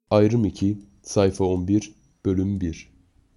Ayrım 2, sayfa 11, bölüm 1.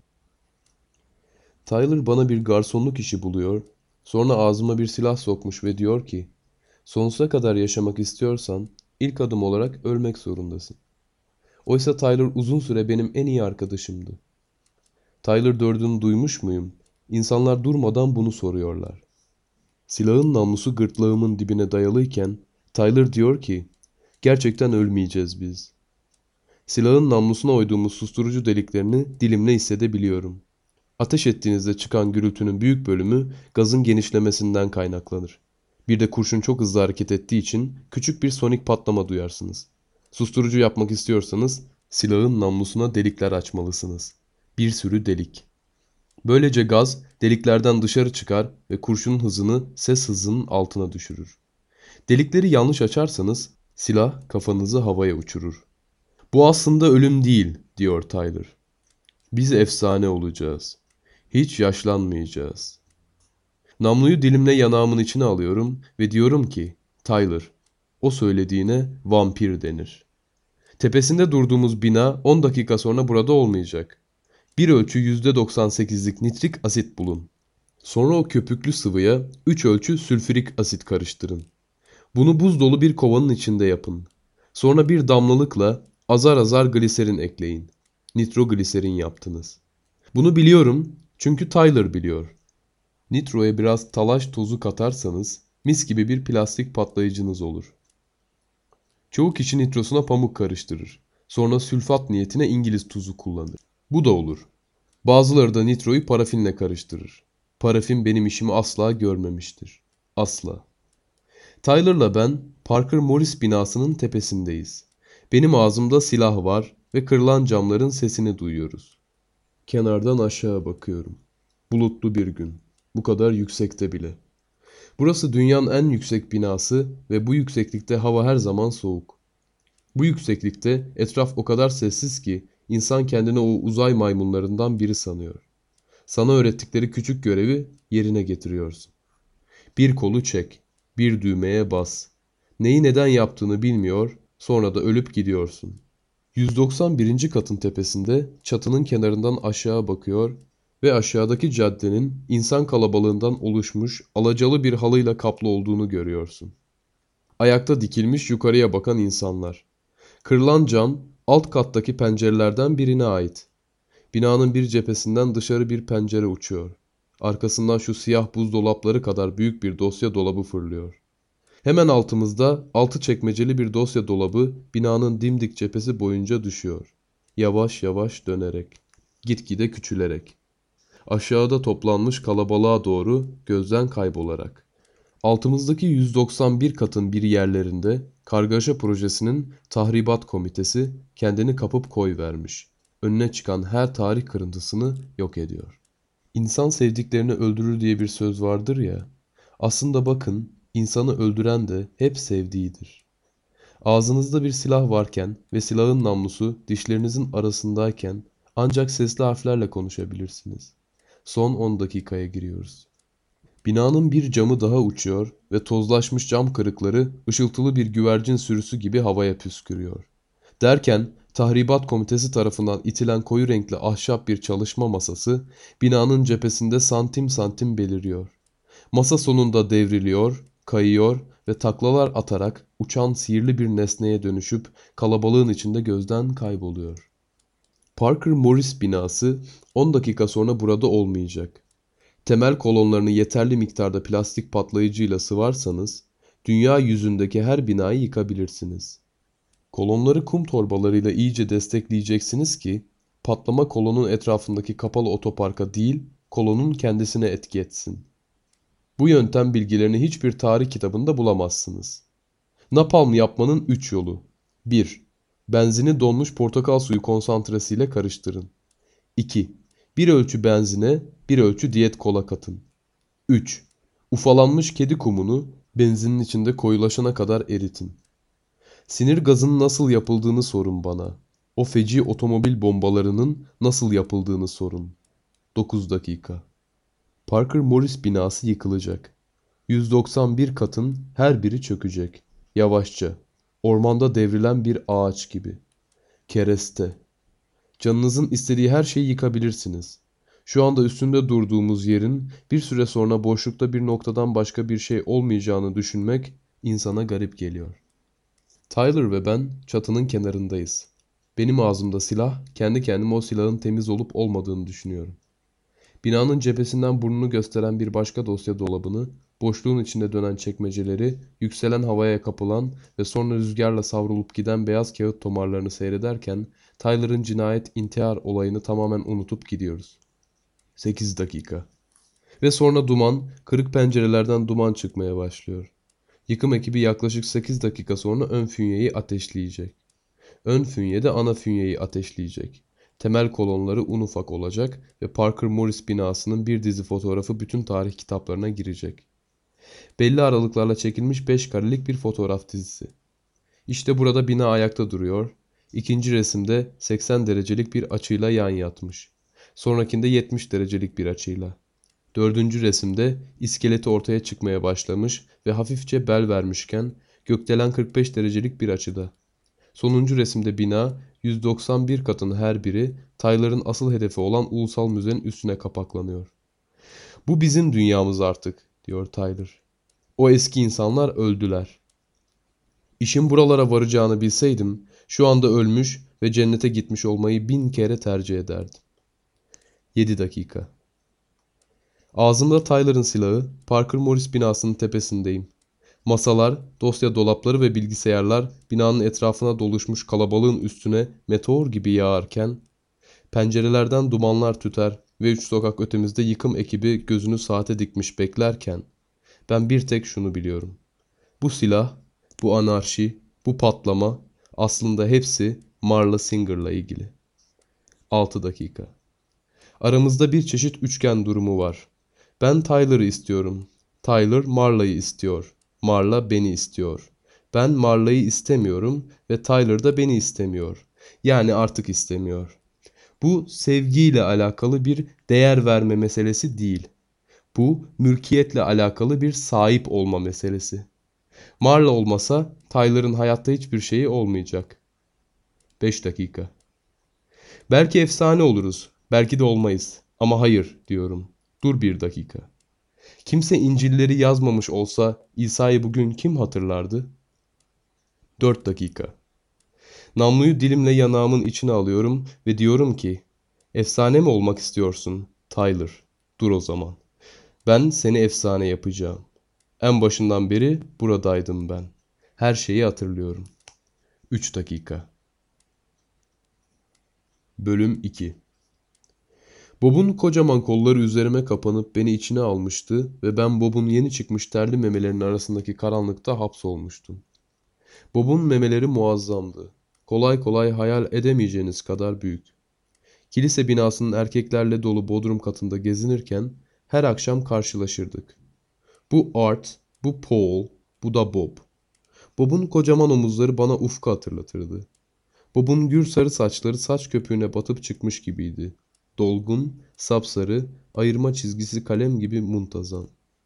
Tyler bana bir garsonluk işi buluyor, sonra ağzıma bir silah sokmuş ve diyor ki, sonsuza kadar yaşamak istiyorsan ilk adım olarak ölmek zorundasın. Oysa Tyler uzun süre benim en iyi arkadaşımdı. Tyler Durden'ı duymuş muyum? İnsanlar durmadan bunu soruyorlar. Silahın namlusu gırtlağımın dibine dayalıyken Tyler diyor ki, gerçekten ölmeyeceğiz biz. Silahın namlusuna oyduğumuz susturucu deliklerini dilimle hissedebiliyorum. Ateş ettiğinizde çıkan gürültünün büyük bölümü gazın genişlemesinden kaynaklanır. Bir de kurşun çok hızlı hareket ettiği için küçük bir sonik patlama duyarsınız. Susturucu yapmak istiyorsanız silahın namlusuna delikler açmalısınız. Bir sürü delik. Böylece gaz deliklerden dışarı çıkar ve kurşunun hızını ses hızının altına düşürür. Delikleri yanlış açarsanız silah kafanızı havaya uçurur. Bu aslında ölüm değil, diyor Tyler. Biz efsane olacağız. Hiç yaşlanmayacağız. Namluyu dilimle yanağımın içine alıyorum ve diyorum ki, Tyler, o söylediğine vampir denir. Tepesinde durduğumuz bina 10 dakika sonra burada olmayacak. Bir ölçü %98'lik nitrik asit bulun. Sonra o köpüklü sıvıya 3 ölçü sülfürik asit karıştırın. Bunu buz dolu bir kovanın içinde yapın. Sonra bir damlalıkla azar azar gliserin ekleyin. Nitrogliserin yaptınız. Bunu biliyorum çünkü Tyler biliyor. Nitroya biraz talaş tozu katarsanız mis gibi bir plastik patlayıcınız olur. Çoğu kişi nitrosuna pamuk karıştırır. Sonra sülfat niyetine İngiliz tuzu kullanır. Bu da olur. Bazıları da nitroyu parafinle karıştırır. Parafin benim işimi asla görmemiştir. Asla. Tyler'la ben Parker Morris binasının tepesindeyiz. Benim ağzımda silah var ve kırılan camların sesini duyuyoruz. Kenardan aşağı bakıyorum. Bulutlu bir gün. Bu kadar yüksekte bile. Burası dünyanın en yüksek binası ve bu yükseklikte hava her zaman soğuk. Bu yükseklikte etraf o kadar sessiz ki insan kendini o uzay maymunlarından biri sanıyor. Sana öğrettikleri küçük görevi yerine getiriyorsun. Bir kolu çek, bir düğmeye bas. Neyi neden yaptığını bilmiyor, sonra da ölüp gidiyorsun. 191. katın tepesinde çatının kenarından aşağı bakıyor ve aşağıdaki caddenin insan kalabalığından oluşmuş alacalı bir halıyla kaplı olduğunu görüyorsun. Ayakta dikilmiş yukarıya bakan insanlar. Kırılan cam alt kattaki pencerelerden birine ait. Binanın bir cephesinden dışarı bir pencere uçuyor. Arkasından şu siyah buzdolapları kadar büyük bir dosya dolabı fırlıyor. Hemen altımızda 6 çekmeceli bir dosya dolabı binanın dimdik cephesi boyunca düşüyor. Yavaş yavaş dönerek, gitgide küçülerek. Aşağıda toplanmış kalabalığa doğru gözden kaybolarak. Altımızdaki 191 katın bir yerlerinde kargaşa projesinin tahribat komitesi kendini kapıp koyvermiş. Önüne çıkan her tarih kırıntısını yok ediyor. İnsan sevdiklerini öldürür diye bir söz vardır ya. Aslında bakın, insanı öldüren de hep sevdiğidir. Ağzınızda bir silah varken ve silahın namlusu dişlerinizin arasındayken ancak sesli harflerle konuşabilirsiniz. Son 10 dakikaya giriyoruz. Binanın bir camı daha uçuyor ve tozlaşmış cam kırıkları ışıltılı bir güvercin sürüsü gibi havaya püskürüyor. Derken tahribat komitesi tarafından itilen koyu renkli ahşap bir çalışma masası binanın cephesinde santim santim beliriyor. Masa sonunda devriliyor, kayıyor ve taklalar atarak uçan sihirli bir nesneye dönüşüp kalabalığın içinde gözden kayboluyor. Parker Morris binası 10 dakika sonra burada olmayacak. Temel kolonlarını yeterli miktarda plastik patlayıcıyla sıvarsanız, dünya yüzündeki her binayı yıkabilirsiniz. Kolonları kum torbalarıyla iyice destekleyeceksiniz ki, patlama kolonun etrafındaki kapalı otoparka değil, kolonun kendisine etki etsin. Bu yöntem bilgilerini hiçbir tarih kitabında bulamazsınız. Napalm yapmanın 3 yolu. 1. Benzini donmuş portakal suyu konsantresiyle karıştırın. 2. Bir ölçü benzine, bir ölçü diyet kola katın. 3. Ufalanmış kedi kumunu benzinin içinde koyulaşana kadar eritin. Sinir gazının nasıl yapıldığını sorun bana. O feci otomobil bombalarının nasıl yapıldığını sorun. 9 dakika. Parker Morris binası yıkılacak. 191 katın her biri çökecek. Yavaşça. Ormanda devrilen bir ağaç gibi. Kereste. Canınızın istediği her şeyi yıkabilirsiniz. Şu anda üstünde durduğumuz yerin bir süre sonra boşlukta bir noktadan başka bir şey olmayacağını düşünmek insana garip geliyor. Tyler ve ben çatının kenarındayız. Benim ağzımda silah, kendi kendime o silahın temiz olup olmadığını düşünüyorum. Binanın cephesinden burnunu gösteren bir başka dosya dolabını, boşluğun içinde dönen çekmeceleri, yükselen havaya kapılan ve sonra rüzgarla savrulup giden beyaz kağıt tomarlarını seyrederken Tyler'ın cinayet intihar olayını tamamen unutup gidiyoruz. 8 dakika. Ve sonra duman, kırık pencerelerden duman çıkmaya başlıyor. Yıkım ekibi yaklaşık 8 dakika sonra ön fünyeyi ateşleyecek. Ön fünye de ana fünyeyi ateşleyecek. Temel kolonları un ufak olacak ve Parker Morris binasının bir dizi fotoğrafı bütün tarih kitaplarına girecek. Belli aralıklarla çekilmiş 5 karelik bir fotoğraf dizisi. İşte burada bina ayakta duruyor. İkinci resimde 80 derecelik bir açıyla yan yatmış. Sonrakinde 70 derecelik bir açıyla. Dördüncü resimde iskeleti ortaya çıkmaya başlamış ve hafifçe bel vermişken gökdelen 45 derecelik bir açıda. Sonuncu resimde bina 191 katın her biri Tyler'ın asıl hedefi olan ulusal müzenin üstüne kapaklanıyor. Bu bizim dünyamız artık, diyor Tyler. O eski insanlar öldüler. İşin buralara varacağını bilseydim, şu anda ölmüş ve cennete gitmiş olmayı 1000 kere tercih ederdim. 7 dakika. Ağzımda Tyler'ın silahı, Parker Morris binasının tepesindeyim. Masalar, dosya dolapları ve bilgisayarlar binanın etrafına doluşmuş kalabalığın üstüne meteor gibi yağarken, pencerelerden dumanlar tüter ve 3 sokak ötemizde yıkım ekibi gözünü saate dikmiş beklerken, ben bir tek şunu biliyorum. Bu silah, bu anarşi, bu patlama aslında hepsi Marla Singer'la ilgili. 6 dakika. Aramızda bir çeşit üçgen durumu var. Ben Tyler'ı istiyorum. Tyler Marla'yı istiyor. Marla beni istiyor. Ben Marla'yı istemiyorum ve Tyler da beni istemiyor. Yani artık istemiyor. Bu sevgiyle alakalı bir değer verme meselesi değil. Bu mülkiyetle alakalı bir sahip olma meselesi. Marla olmasa Tyler'ın hayatta hiçbir şeyi olmayacak. 5 dakika. Belki efsane oluruz, belki de olmayız. Ama hayır diyorum. Dur bir dakika. Kimse İncil'leri yazmamış olsa İsa'yı bugün kim hatırlardı? 4 dakika. Namluyu dilimle yanağımın içine alıyorum ve diyorum ki, efsane mi olmak istiyorsun, Tyler? Dur o zaman. Ben seni efsane yapacağım. En başından beri buradaydım ben. Her şeyi hatırlıyorum. 3 dakika. Bölüm 2. Bob'un kocaman kolları üzerime kapanıp beni içine almıştı ve ben Bob'un yeni çıkmış terli memelerinin arasındaki karanlıkta hapsolmuştum. Bob'un memeleri muazzamdı. Kolay kolay hayal edemeyeceğiniz kadar büyük. Kilise binasının erkeklerle dolu bodrum katında gezinirken her akşam karşılaşırdık. Bu Art, bu Paul, bu da Bob. Bob'un kocaman omuzları bana Ufk'u hatırlatırdı. Bob'un gür sarı saçları saç köpüğüne batıp çıkmış gibiydi. Dolgun, sapsarı, ayırma çizgisi kalem gibi muntazam.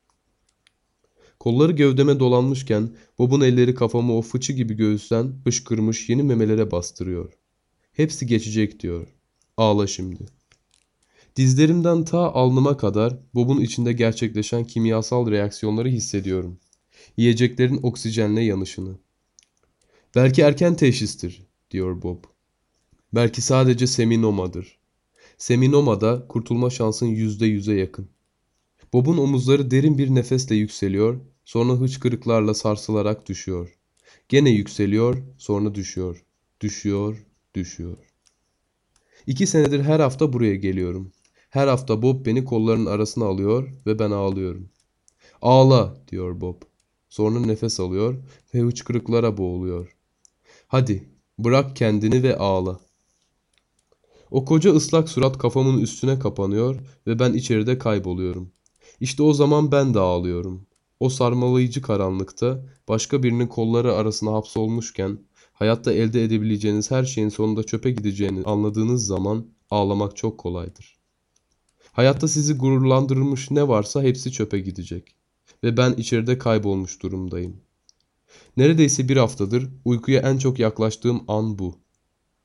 Kolları gövdeme dolanmışken Bob'un elleri kafamı o fıçı gibi göğüsten fışkırmış yeni memelere bastırıyor. Hepsi geçecek diyor. Ağla şimdi. Dizlerimden ta alnıma kadar Bob'un içinde gerçekleşen kimyasal reaksiyonları hissediyorum. Yiyeceklerin oksijenle yanışını. Belki erken teşhistir, diyor Bob. Belki sadece seminomadır. Seminomada kurtulma şansın %100'e yakın. Bob'un omuzları derin bir nefesle yükseliyor, sonra hıçkırıklarla sarsılarak düşüyor. Gene yükseliyor, sonra düşüyor. Düşüyor, düşüyor. 2 senedir her hafta buraya geliyorum. Her hafta Bob beni kollarının arasına alıyor ve ben ağlıyorum. Ağla, diyor Bob. Sonra nefes alıyor ve hıçkırıklara boğuluyor. Hadi, bırak kendini ve ağla. O koca ıslak surat kafamın üstüne kapanıyor ve ben içeride kayboluyorum. İşte o zaman ben de ağlıyorum. O sarmalayıcı karanlıkta başka birinin kolları arasına hapsolmuşken hayatta elde edebileceğiniz her şeyin sonunda çöpe gideceğini anladığınız zaman ağlamak çok kolaydır. Hayatta sizi gururlandırmış ne varsa hepsi çöpe gidecek. Ve ben içeride kaybolmuş durumdayım. Neredeyse bir haftadır uykuya en çok yaklaştığım an bu.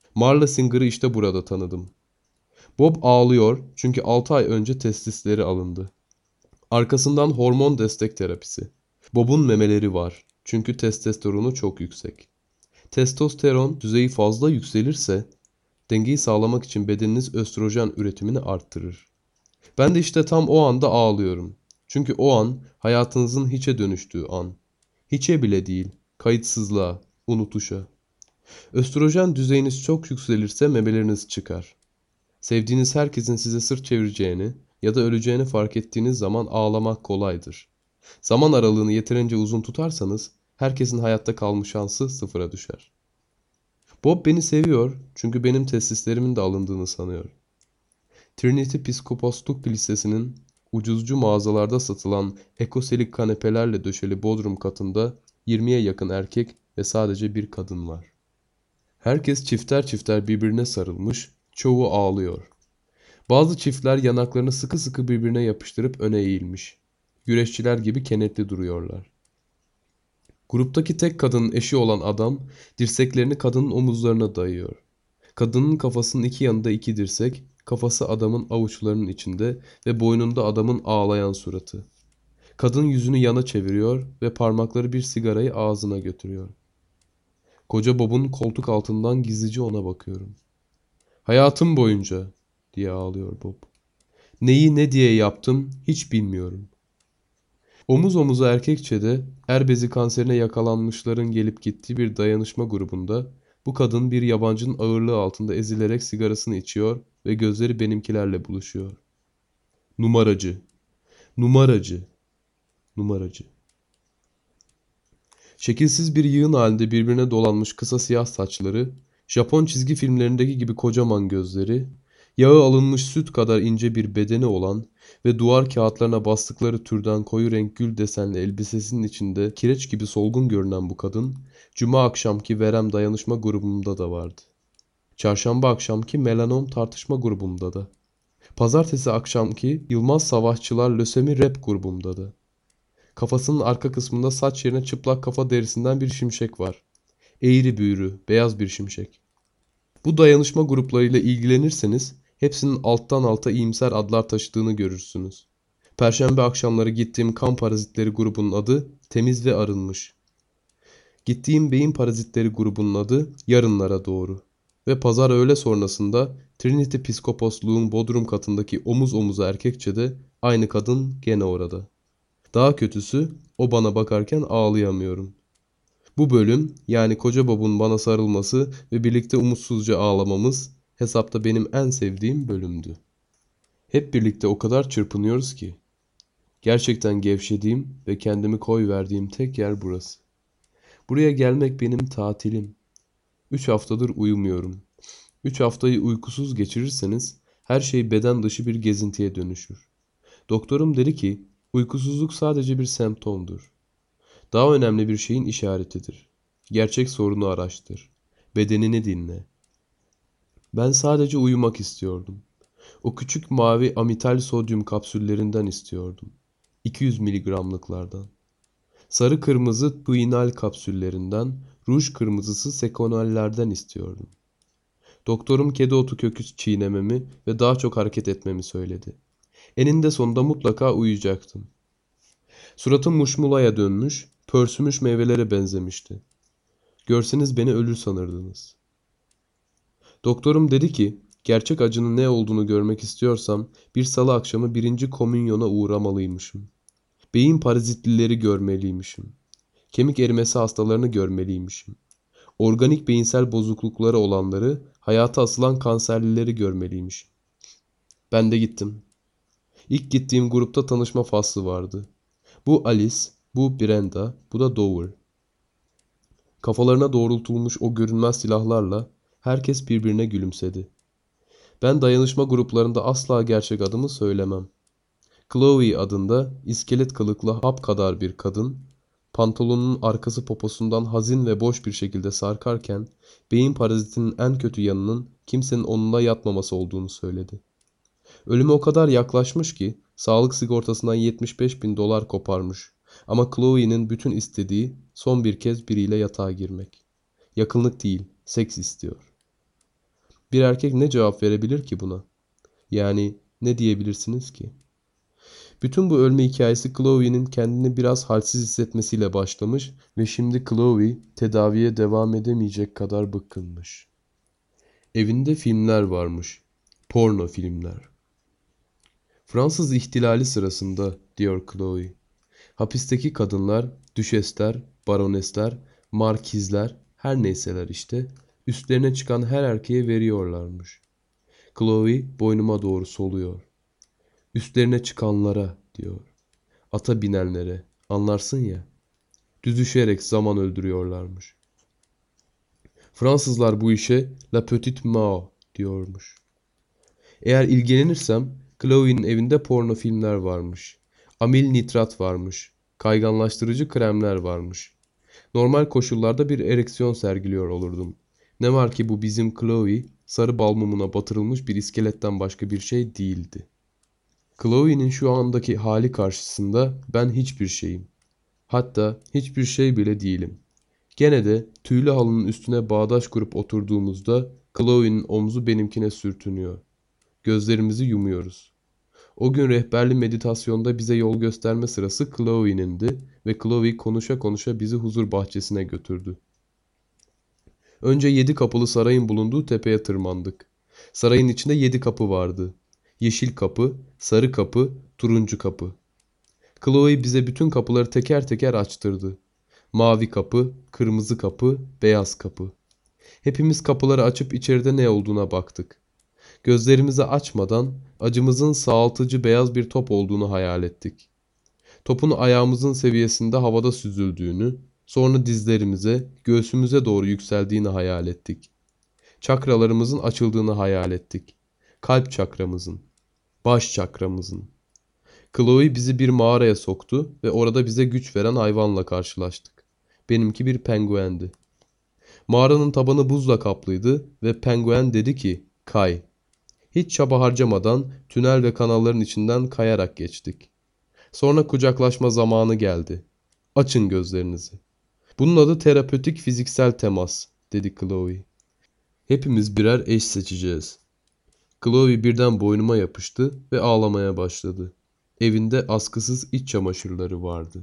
Marla Singer'ı işte burada tanıdım. Bob ağlıyor çünkü 6 ay önce testisleri alındı. Arkasından hormon destek terapisi. Bob'un memeleri var çünkü testosteronu çok yüksek. Testosteron düzeyi fazla yükselirse dengeyi sağlamak için bedeniniz östrojen üretimini arttırır. Ben de işte tam o anda ağlıyorum. Çünkü o an hayatınızın hiçe dönüştüğü an. Hiçe bile değil, kayıtsızlığa, unutuşa. Östrojen düzeyiniz çok yükselirse memeleriniz çıkar. Sevdiğiniz herkesin size sırt çevireceğini ya da öleceğini fark ettiğiniz zaman ağlamak kolaydır. Zaman aralığını yeterince uzun tutarsanız herkesin hayatta kalma şansı sıfıra düşer. Bob beni seviyor çünkü benim testislerimin de alındığını sanıyor. Trinity Psikoposluk Lisesi'nin ucuzcu mağazalarda satılan ekoselik kanepelerle döşeli bodrum katında 20'ye yakın erkek ve sadece bir kadın var. Herkes çifter çifter birbirine sarılmış, çoğu ağlıyor. Bazı çiftler yanaklarını sıkı sıkı birbirine yapıştırıp öne eğilmiş. Güreşçiler gibi kenetli duruyorlar. Gruptaki tek kadının eşi olan adam dirseklerini kadının omuzlarına dayıyor. Kadının kafasının iki yanında iki dirsek, kafası adamın avuçlarının içinde ve boynunda adamın ağlayan suratı. Kadın yüzünü yana çeviriyor ve parmakları bir sigarayı ağzına götürüyor. Koca Bob'un koltuk altından gizlice ona bakıyorum. Hayatım boyunca diye ağlıyor Bob. Neyi ne diye yaptım hiç bilmiyorum. Omuz omuza erkekçede er bezi kanserine yakalanmışların gelip gittiği bir dayanışma grubunda bu kadın bir yabancının ağırlığı altında ezilerek sigarasını içiyor ve gözleri benimkilerle buluşuyor. Numaracı, numaracı, numaracı. Şekilsiz bir yığın halinde birbirine dolanmış kısa siyah saçları, Japon çizgi filmlerindeki gibi kocaman gözleri, yağı alınmış süt kadar ince bir bedeni olan ve duvar kağıtlarına bastıkları türden koyu renk gül desenli elbisesinin içinde kireç gibi solgun görünen bu kadın, cuma akşamki Verem dayanışma grubumda da vardı. Çarşamba akşamki Melanom tartışma grubumda da. Pazartesi akşamki Yılmaz Savaşçılar Lösemi rap grubumda da. Kafasının arka kısmında saç yerine çıplak kafa derisinden bir şimşek var. Eğri büğrü, beyaz bir şimşek. Bu dayanışma gruplarıyla ilgilenirseniz hepsinin alttan alta iyimser adlar taşıdığını görürsünüz. Perşembe akşamları gittiğim kan parazitleri grubunun adı Temiz ve Arınmış. Gittiğim beyin parazitleri grubunun adı Yarınlara Doğru. Ve pazar öğle sonrasında Trinity Psikoposluğun bodrum katındaki omuz omuza erkekçe de aynı kadın gene orada. Daha kötüsü o bana bakarken ağlayamıyorum. Bu bölüm yani koca Bob'un bana sarılması ve birlikte umutsuzca ağlamamız hesapta benim en sevdiğim bölümdü. Hep birlikte o kadar çırpınıyoruz ki. Gerçekten gevşediğim ve kendimi koy verdiğim tek yer burası. Buraya gelmek benim tatilim. 3 haftadır uyumuyorum. 3 haftayı uykusuz geçirirseniz her şey beden dışı bir gezintiye dönüşür. Doktorum dedi ki uykusuzluk sadece bir semptomdur. Daha önemli bir şeyin işaretidir. Gerçek sorunu araştır. Bedenini dinle. Ben sadece uyumak istiyordum. O küçük mavi amital sodyum kapsüllerinden istiyordum. 200 miligramlıklardan. Sarı kırmızı tuinal kapsüllerinden, ruj kırmızısı sekonallerden istiyordum. Doktorum kedi otu kökü çiğnememi ve daha çok hareket etmemi söyledi. Eninde sonunda mutlaka uyuyacaktım. Suratım muşmulaya dönmüş, pörsümüş meyvelere benzemişti. Görseniz beni ölür sanırdınız. Doktorum dedi ki, gerçek acının ne olduğunu görmek istiyorsam bir salı akşamı 1. komünyona uğramalıymışım. Beyin parazitlileri görmeliymişim. Kemik erimesi hastalarını görmeliymişim. Organik beyinsel bozuklukları olanları, hayata asılan kanserlileri görmeliymişim. Ben de gittim. İlk gittiğim grupta tanışma faslı vardı. Bu Alice, bu Brenda, bu da Dover. Kafalarına doğrultulmuş o görünmez silahlarla herkes birbirine gülümsedi. Ben dayanışma gruplarında asla gerçek adımı söylemem. Chloe adında iskelet kılıklı hap kadar bir kadın, pantolonunun arkası poposundan hazin ve boş bir şekilde sarkarken, beyin parazitinin en kötü yanının kimsenin onunla yatmaması olduğunu söyledi. Ölüme o kadar yaklaşmış ki, sağlık sigortasından 75 bin dolar koparmış. Ama Chloe'nin bütün istediği son bir kez biriyle yatağa girmek. Yakınlık değil, seks istiyor. Bir erkek ne cevap verebilir ki buna? Yani ne diyebilirsiniz ki? Bütün bu ölme hikayesi Chloe'nin kendini biraz halsiz hissetmesiyle başlamış ve şimdi Chloe tedaviye devam edemeyecek kadar bıkkınmış. Evinde filmler varmış. Porno filmler. Fransız ihtilali sırasında, diyor Chloe. Hapisteki kadınlar, düşesler, baronesler, markizler, her neyseler işte, üstlerine çıkan her erkeğe veriyorlarmış. Chloe boynuma doğru soluyor. Üstlerine çıkanlara, diyor. Ata binenlere, anlarsın ya. Düzüşerek zaman öldürüyorlarmış. Fransızlar bu işe La Petite Mao diyormuş. Eğer ilgilenirsem Chloe'nin evinde porno filmler varmış. Amil nitrat varmış. Kayganlaştırıcı kremler varmış. Normal koşullarda bir ereksiyon sergiliyor olurdum. Ne var ki bu bizim Chloe sarı bal mumuna batırılmış bir iskeletten başka bir şey değildi. Chloe'nin şu andaki hali karşısında ben hiçbir şeyim. Hatta hiçbir şey bile değilim. Gene de tüylü halının üstüne bağdaş kurup oturduğumuzda Chloe'nin omzu benimkine sürtünüyor. Gözlerimizi yumuyoruz. O gün rehberli meditasyonda bize yol gösterme sırası Chloe'nindi ve Chloe konuşa konuşa bizi huzur bahçesine götürdü. Önce 7 kapılı sarayın bulunduğu tepeye tırmandık. Sarayın içinde 7 kapı vardı. Yeşil kapı, sarı kapı, turuncu kapı. Chloe bize bütün kapıları teker teker açtırdı. Mavi kapı, kırmızı kapı, beyaz kapı. Hepimiz kapıları açıp içeride ne olduğuna baktık. Gözlerimizi açmadan acımızın sağaltıcı beyaz bir top olduğunu hayal ettik. Topun ayağımızın seviyesinde havada süzüldüğünü, sonra dizlerimize, göğsümüze doğru yükseldiğini hayal ettik. Çakralarımızın açıldığını hayal ettik. Kalp çakramızın, baş çakramızın. Chloe bizi bir mağaraya soktu ve orada bize güç veren hayvanla karşılaştık. Benimki bir penguendi. Mağaranın tabanı buzla kaplıydı ve penguen dedi ki, "Kay." Hiç çaba harcamadan tünel ve kanalların içinden kayarak geçtik. Sonra kucaklaşma zamanı geldi. Açın gözlerinizi. Bunun adı terapötik fiziksel temas, dedi Chloe. Hepimiz birer eş seçeceğiz. Chloe birden boynuma yapıştı ve ağlamaya başladı. Evinde askısız iç çamaşırları vardı.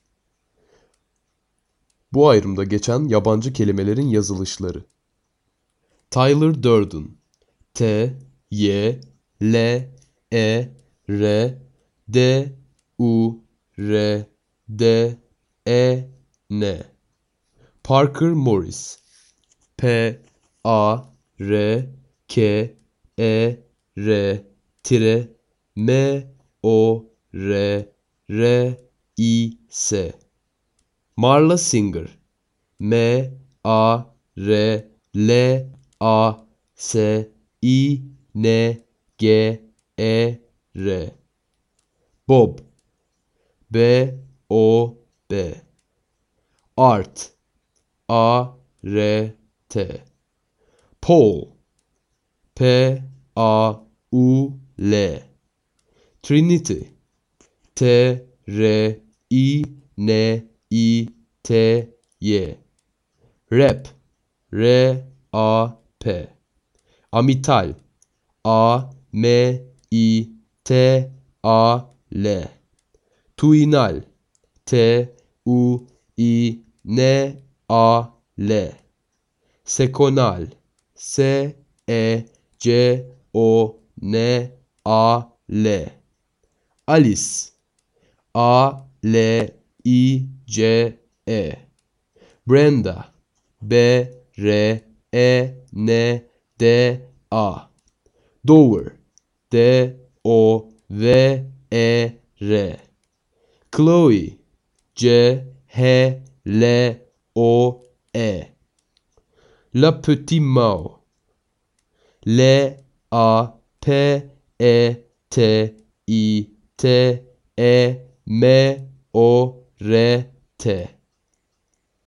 Bu ayrımda geçen yabancı kelimelerin yazılışları. Tyler Durden. T, Y, L, E, R, D, U, R, D, E, N. Parker Morris. P, A, R, K, E, R, tire, M, O, R, R, I, S. Marla Singer. M, A, R, L, A, S, I, N, G, E, R. Bob. B, O, B. Art. A, R, T. Paul. P, A, U, L. Trinity. T, R, I, N, I, T, Y. Rap. R, A, P. Amital. A, M, I, T, A, L. Tuinal. T, U, I, N, A, L. Sekonal. S, E, C, O, N, A, L. Alice. A, L, I, C, E. Brenda. B, R, E, N, D, A. Dover. D, O, V, E, R. Chloe. C, H, L, O, E. La Petite Mao. L, A, P, E, T, I, T, E, M, O, R, T.